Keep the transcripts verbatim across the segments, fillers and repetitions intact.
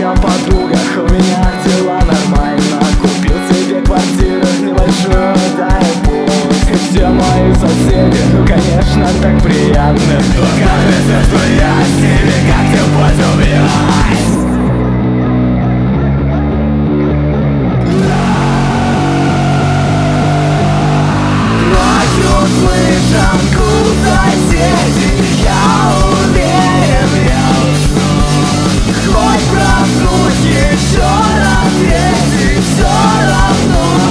о подругах, у меня дела нормально. Купил себе квартиру небольшую, дай пусть. И все мои соседи, ну конечно так приятно. Но как это твоя с ними, как ты поздумилась? Слышанку соседей, я уверен, я усну. Хоть проснусь еще раз, ведь все равно.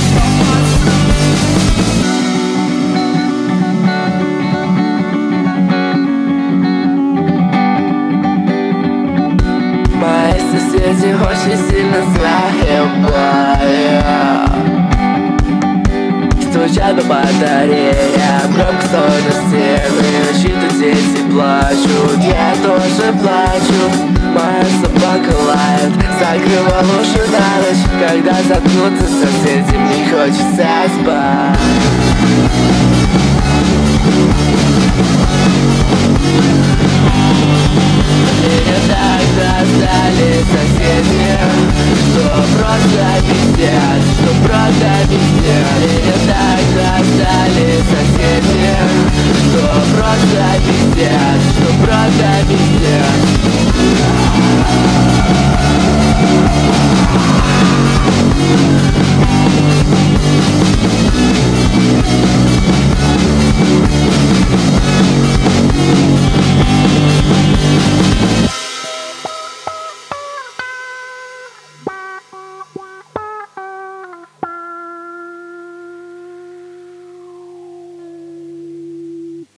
Мои соседи очень сильно заебали. Стучат по батареям, громко стоит на стены. Ночью дети плачут, я тоже плачу. Моя собака лает, закрыла уши на ночь. Когда заткнутся соседи, мне хочется спать.